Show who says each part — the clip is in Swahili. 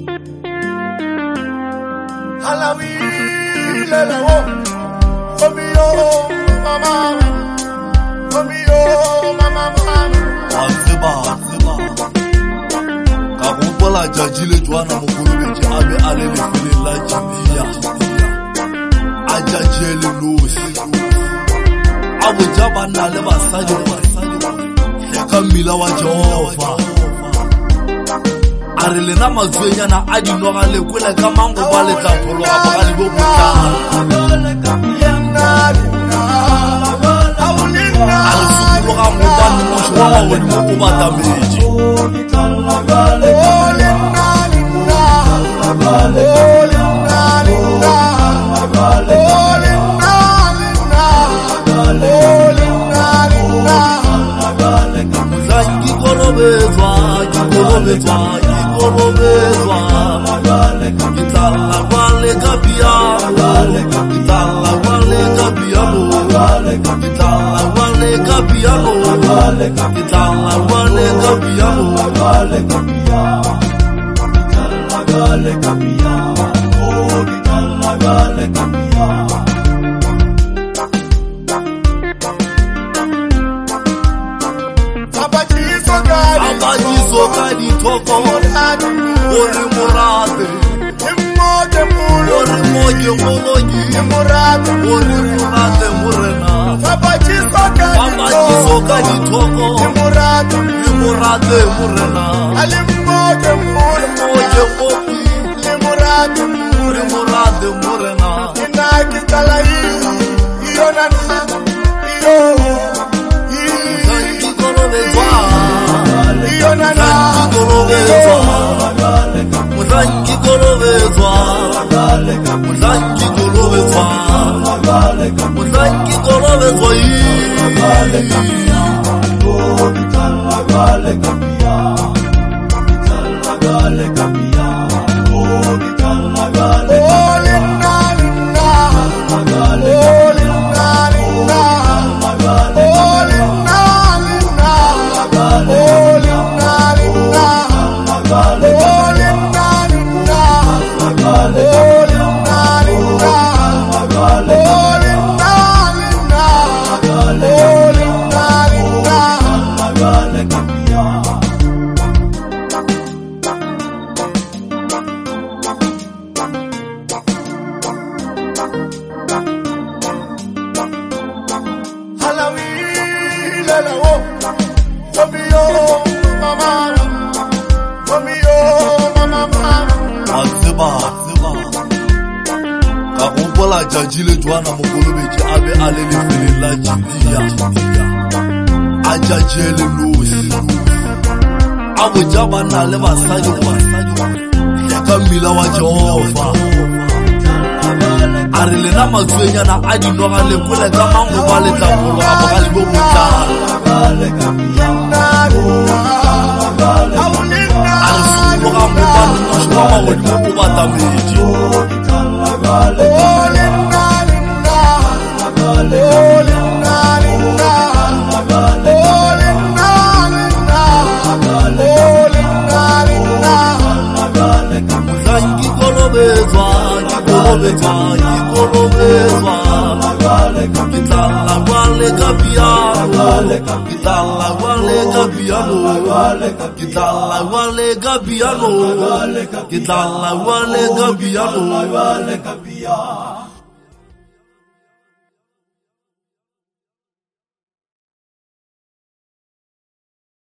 Speaker 1: Jajile Joana Mokolobeji abe alele fele la jimiya ajajele losi abo jaba na le basadi kamila wa Jehova arile na mazwenya na adi noga le kwela ka mango ba le tafolo ba ga le bobutla alo ga mo ba mo shwa wa mo ba tameji Jajile Joana Mokolobeji abe alele fele la jimiya ajajele losi abo jaba na le basadi kamila wa Jehova arile na mazwenya na adi noga le kwela ka mango ba le tafolo abo ga le bobutla alo ga mo ba mo shwa wa mo ba tameji Kita la wale gabiano